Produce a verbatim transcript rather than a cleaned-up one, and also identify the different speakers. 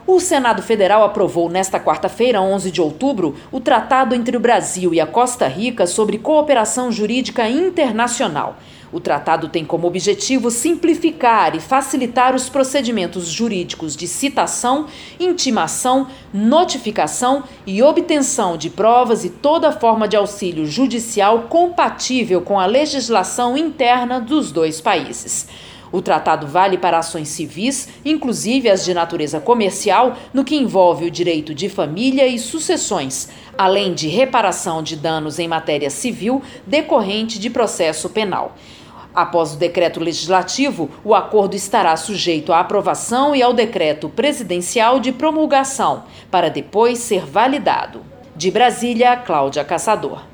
Speaker 1: O Senado Federal aprovou nesta quarta-feira, onze de outubro, o Tratado entre o Brasil e a Costa Rica sobre cooperação jurídica internacional. O tratado tem como objetivo simplificar e facilitar os procedimentos jurídicos de citação, intimação, notificação e obtenção de provas e toda forma de auxílio judicial compatível com a legislação interna dos dois países. O tratado vale para ações civis, inclusive as de natureza comercial, no que envolve o direito de família e sucessões, além de reparação de danos em matéria civil decorrente de processo penal. Após o decreto legislativo, o acordo estará sujeito à aprovação e ao decreto presidencial de promulgação, para depois ser validado. De Brasília, Cláudia Caçador.